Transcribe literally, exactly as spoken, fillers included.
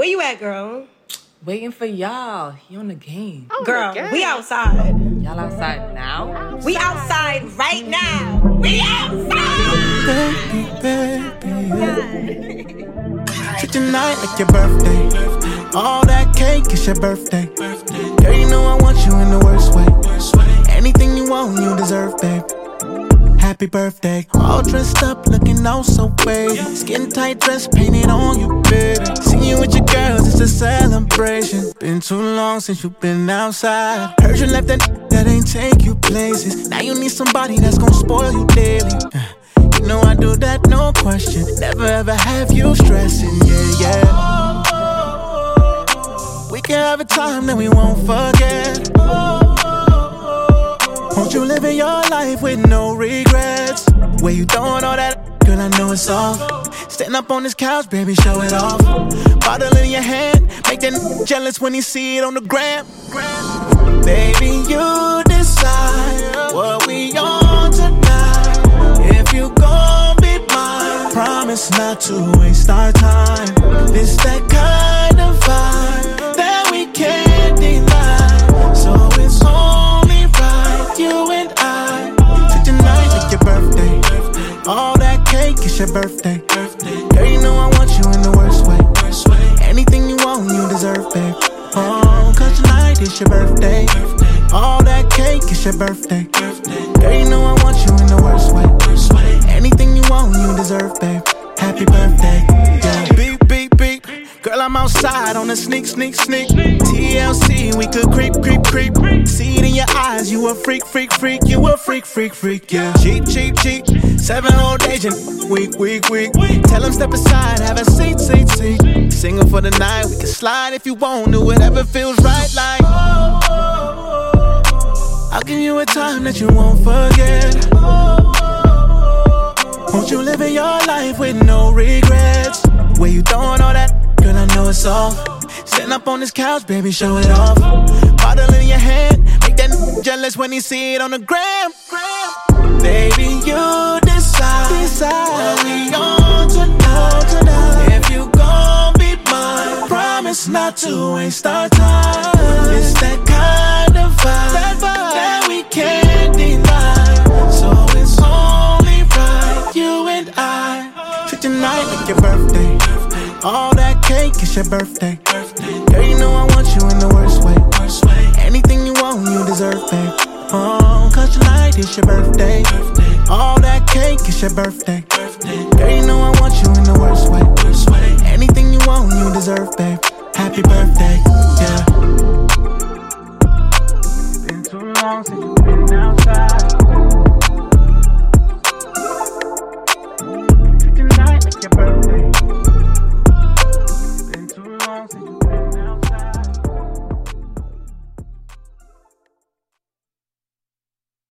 Where you at, girl? Waiting for y'all. He on the game. Oh, girl, we outside. Y'all outside now? Outside. We outside right now. We outside. Baby, baby. Treat your night like your birthday. All that cake is your birthday. Girl, you know I want you in the worst way. Anything you want, you deserve, babe. Happy birthday. All dressed up, looking oh so baby. Skin tight dress painted on you, baby. Seeing you with your girls, it's a celebration. Been too long since you've been outside. Heard you left that that ain't take you places. Now you need somebody that's gonna spoil you daily. You know I do that, no question. Never ever have you stressing, yeah, yeah. We can have a time that we won't forget. Won't you living your life with no regrets? Where you throwing all that, girl, I know it's off. Stand up on this couch, baby, show it off. Bottle in your hand, make that jealous when he see it on the gram. Baby, you decide what we on tonight. If you gon' be mine, promise not to waste our time. This that kind of vibe that we can't deny. So it's only right, you and I. Treat your night like your birthday. All that cake is your birthday. Girl, you know I want you in the worst way. Anything you want, you deserve, babe. Oh, cause tonight is your birthday. All that cake is your birthday. Girl, you know I want you in the worst way. Anything you want, you deserve, babe. Happy birthday, yeah. Beep, beep, beep. Girl, I'm outside on a sneak, sneak, sneak. T L C, we could creep, creep, creep. See it in your eyes, you a freak, freak, freak. You a freak, freak, freak, yeah. Cheap, cheap, cheap. Seven old agent, week, week, week. Tell him step aside, have a seat, seat, seat. Single for the night, we can slide if you want. Do whatever feels right, like. I'll give you a time that you won't forget. Won't you live in your life with no regrets? Where you throwing all that, girl, I know it's off. Stand up on this couch, baby, show it off. Bottle in your hand, make that jealous when he see it on the gram. Baby, you decide, decide what we on tonight, tonight. If you gon' be mine, promise not to waste our time. It's that kind of vibe, that, vibe that we can't deny. So it's only right, you and I. Treat your night like your birthday. All that cake is your birthday. Girl, you know I want you in the worst way. Anything you want, you deserve, babe. Oh, cause tonight is your birthday. All that cake is your birthday. Girl, you know I want you in the worst way. Anything you want, you deserve, babe. Happy birthday, yeah. Been too long since you've been outside.